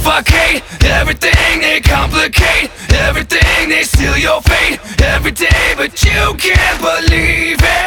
suffocate everything, they complicate everything, they steal your fate every day, but you can't believe it.